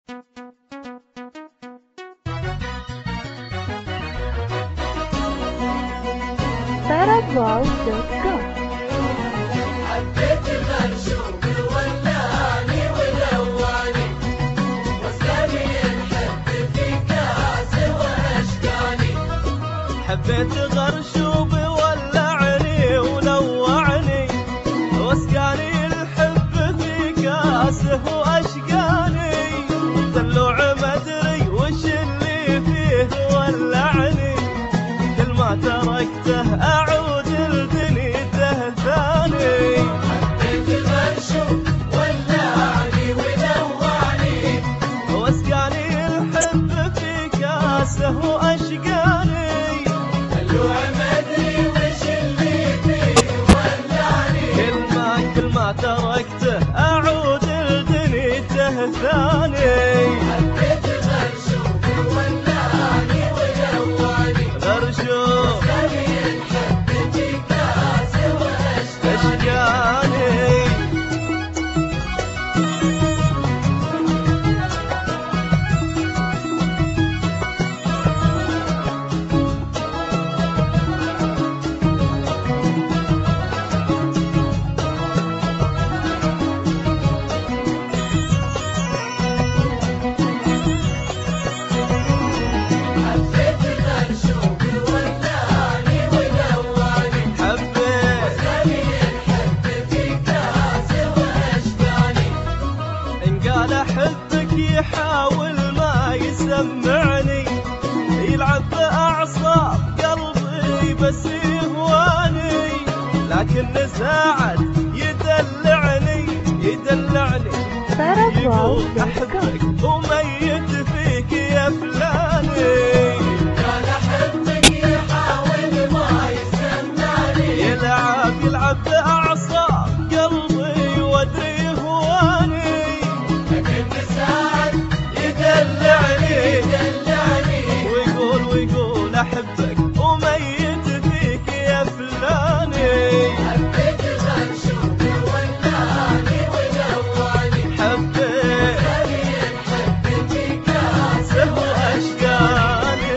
Parablog.com. حبيت المرشوق ولاني ولواني واسلامي الحب في كاس واشكاني. حبيت غرشوب ولعني ولوعني واسقاني الحب في كاسه واشقاني. دلوع ما ادري وش اللي فيه ولعني، كل ما تركته اعود لدنيته ثاني. حبيت المرشوق ولعني ولوعني واسقاني الحب في كاسه واشقاني. دلوع ما ادري وش اللي فيه ولعني، كل ما تركته اعود لدنيته ثاني. حبيت المرشوق ولعني ولوعني غرشوق أحبك يحاول ما يسمعني، يلعب بأعصاب قلبي بس يهواني، لكن ساعات يدلعني يقول أحبك وميت فيك يا فلاني. كان أحبك يحاول ما يسمعني، يلعب بأعصاب قلبي وادري يهواني، يدلعني ويقول أحبك وميت فيك يا فلاني. حبيت غرشوق ولاني ولواني حبيت الحب في كاسه واشقاني.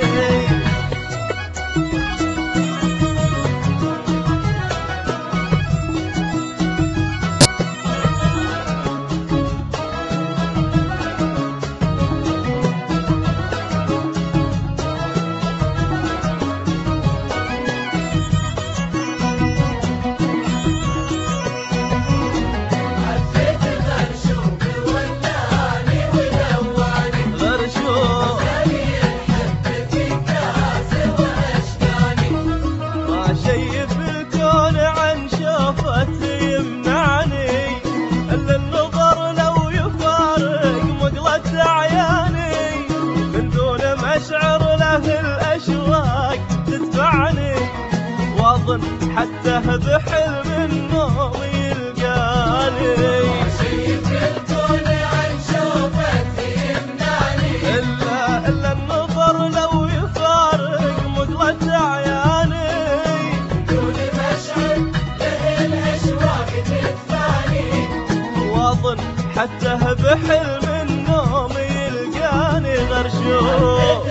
حتى بحلم النوم يلقاني، شيء الكون عن شوفته يمنعني، إلا النظر لو يفارق مقلة عياني، دون مشعر له الأشواق تدفعني، واظن حتى بحلم النوم يلقاني. غرشوق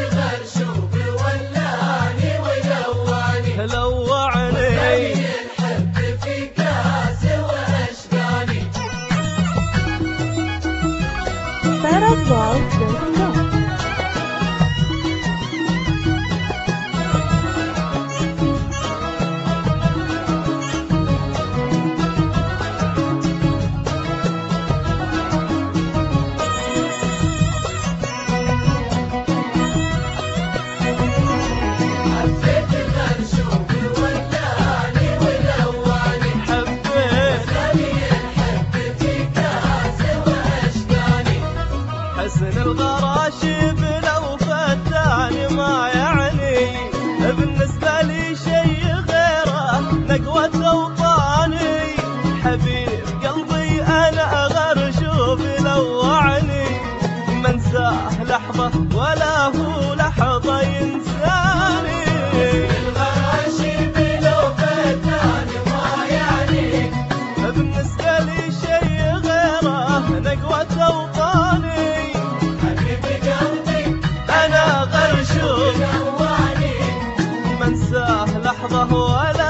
لوعني الحب في كاسه واشقاني. Parablog.com. حسن الغراشيب لو فتاني ما يعني، بالنسبة لي شي غيره نقوة أوطاني. حبيب قلبي أنا غرشوب لوعني، منساه لحظة ولا هو لحظة ينساني. الغراشيب لو فتاني ما يعني، بالنسبة لي شي غيره نقوة أوطاني. انساه لحظة ولا